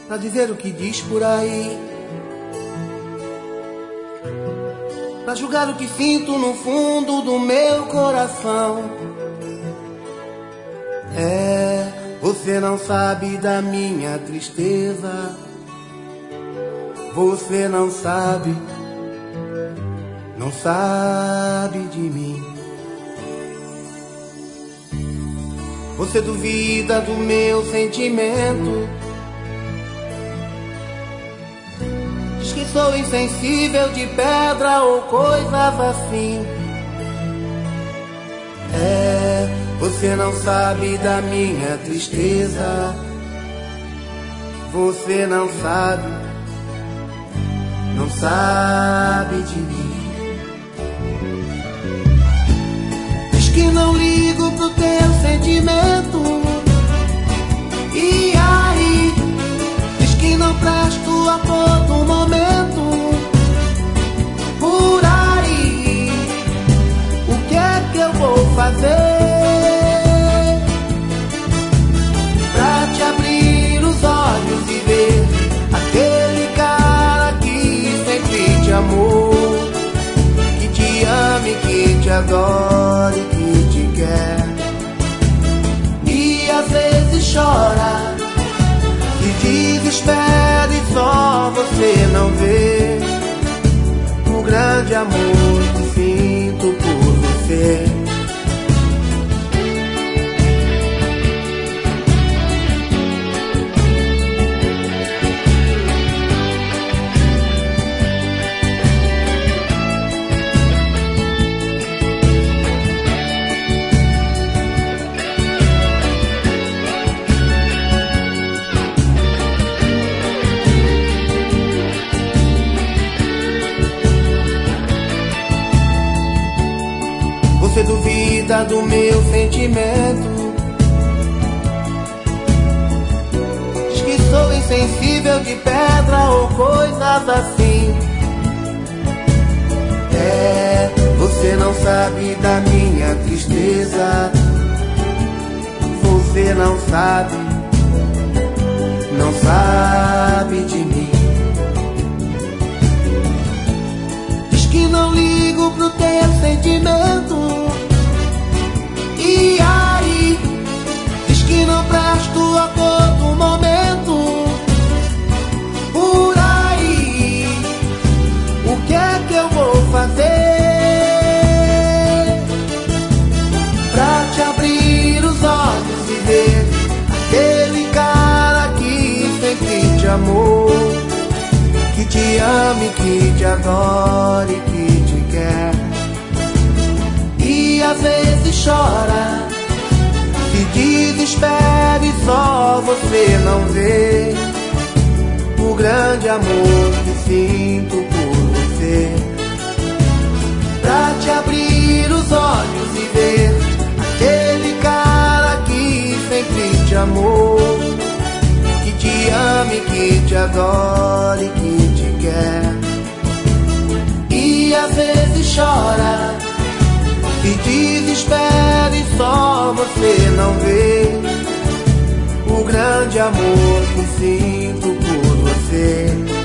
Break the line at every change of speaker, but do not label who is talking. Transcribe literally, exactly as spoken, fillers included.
pra dizer o que diz por aí, pra julgar o que sinto no fundo do meu coração. É, você não sabe da minha tristeza, você não sabe, não sabe de mim. Você duvida do meu sentimento, diz que sou insensível de pedra ou coisas assim. É, você não sabe da minha tristeza, você não sabe, não sabe de mim. Diz que não ligo pro teu sentimento, e aí diz que não presto a todo momento. Por aí, o que é que eu vou fazer pra te abrir os olhos e ver aquele cara que sempre te amou, que te ame, que te adore, que te quer, e às vezes chora, se desespera e só você não vê o grande amor que sinto por você. Você duvida do meu sentimento, diz que sou insensível de pedra ou coisas assim. É, você não sabe da minha tristeza, você não sabe, não sabe de mim. Diz que não ligo pro teu sentimento, e aí diz que não presto a todo momento. Por aí, o que é que eu vou fazer pra te abrir os olhos e ver aquele cara que sempre te amou, que te ame, que te adore, que te quer, e às vezes chora, se desespera e só você não vê o grande amor que sinto por você. Pra te abrir os olhos e ver aquele cara que sempre te amou, que te ame, que te adore, que te quer, e às vezes chora, se desespera e só você não vê o grande amor que sinto por você.